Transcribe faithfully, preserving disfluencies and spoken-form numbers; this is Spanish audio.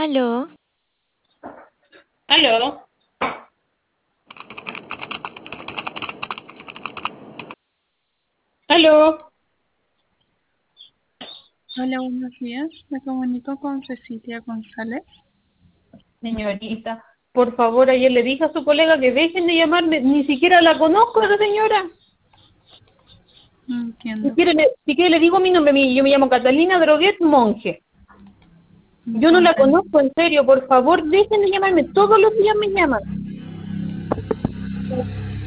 Aló, Aló, aló, Hola, buenos días. Me comunico con Cecilia González. señorita. Por favor, ayer le dije a su colega que dejen de llamarme. Ni siquiera la conozco a la señora. No Si entiendo. quiere, le, si quiere le digo mi nombre. mi- Yo me llamo Catalina Droguet Monje. No Yo no la comprendo. conozco, en serio. Por favor, dejen de llamarme. Todos los días me llaman.